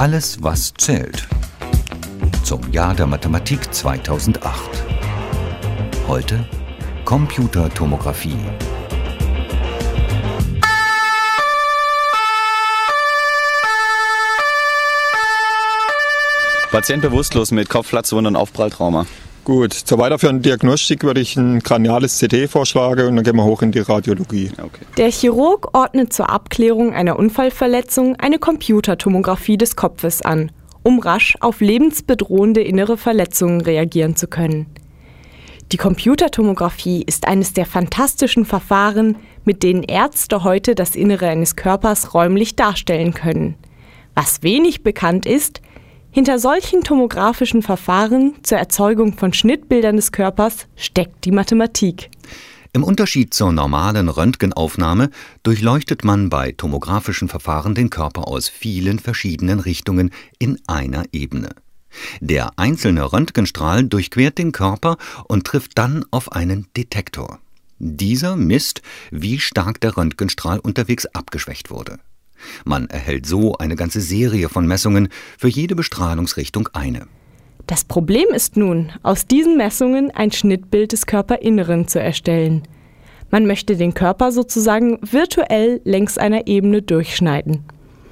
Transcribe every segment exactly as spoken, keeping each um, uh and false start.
Alles, was zählt. Zum Jahr der Mathematik zweitausendacht. Heute Computertomographie. Patient bewusstlos mit Kopfplatzwunde und Aufpralltrauma. Gut, zur weiterführenden Diagnostik würde ich ein kraniales C T vorschlagen und dann gehen wir hoch in die Radiologie. Okay. Der Chirurg ordnet zur Abklärung einer Unfallverletzung eine Computertomographie des Kopfes an, um rasch auf lebensbedrohende innere Verletzungen reagieren zu können. Die Computertomographie ist eines der fantastischen Verfahren, mit denen Ärzte heute das Innere eines Körpers räumlich darstellen können. Was wenig bekannt ist: Hinter solchen tomografischen Verfahren zur Erzeugung von Schnittbildern des Körpers steckt die Mathematik. Im Unterschied zur normalen Röntgenaufnahme durchleuchtet man bei tomografischen Verfahren den Körper aus vielen verschiedenen Richtungen in einer Ebene. Der einzelne Röntgenstrahl durchquert den Körper und trifft dann auf einen Detektor. Dieser misst, wie stark der Röntgenstrahl unterwegs abgeschwächt wurde. Man erhält so eine ganze Serie von Messungen, für jede Bestrahlungsrichtung eine. Das Problem ist nun, aus diesen Messungen ein Schnittbild des Körperinneren zu erstellen. Man möchte den Körper sozusagen virtuell längs einer Ebene durchschneiden.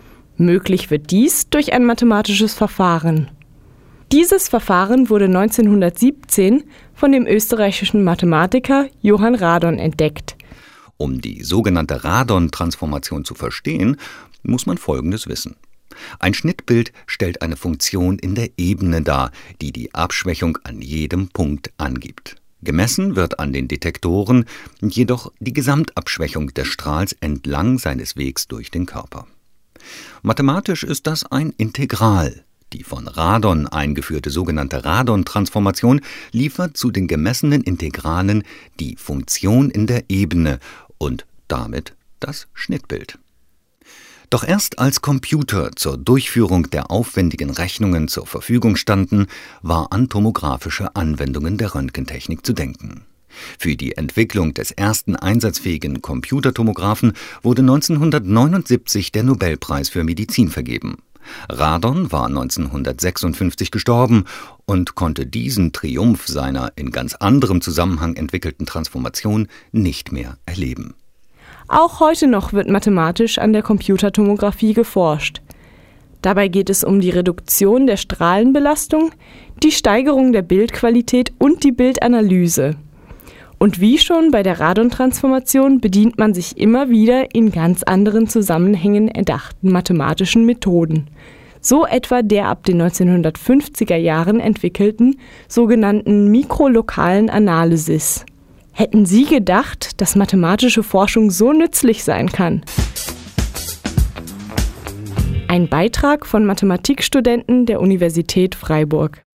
Möglich wird dies durch ein mathematisches Verfahren. Dieses Verfahren wurde neunzehnhundertsiebzehn von dem österreichischen Mathematiker Johann Radon entdeckt. Um die sogenannte Radon-Transformation zu verstehen, muss man Folgendes wissen. Ein Schnittbild stellt eine Funktion in der Ebene dar, die die Abschwächung an jedem Punkt angibt. Gemessen wird an den Detektoren jedoch die Gesamtabschwächung des Strahls entlang seines Wegs durch den Körper. Mathematisch ist das ein Integral. Die von Radon eingeführte sogenannte Radon-Transformation liefert zu den gemessenen Integralen die Funktion in der Ebene und damit das Schnittbild. Doch erst als Computer zur Durchführung der aufwendigen Rechnungen zur Verfügung standen, war an tomografische Anwendungen der Röntgentechnik zu denken. Für die Entwicklung des ersten einsatzfähigen Computertomographen wurde neunzehnhundertneunundsiebzig der Nobelpreis für Medizin vergeben. Radon war neunzehnhundertsechsundfünfzig gestorben und konnte diesen Triumph seiner in ganz anderem Zusammenhang entwickelten Transformation nicht mehr erleben. Auch heute noch wird mathematisch an der Computertomographie geforscht. Dabei geht es um die Reduktion der Strahlenbelastung, die Steigerung der Bildqualität und die Bildanalyse. Und wie schon bei der Radon-Transformation bedient man sich immer wieder in ganz anderen Zusammenhängen erdachten mathematischen Methoden. So etwa der ab den neunzehnhundertfünfziger Jahren entwickelten sogenannten mikrolokalen Analysis. Hätten Sie gedacht, dass mathematische Forschung so nützlich sein kann? Ein Beitrag von Mathematikstudenten der Universität Freiburg.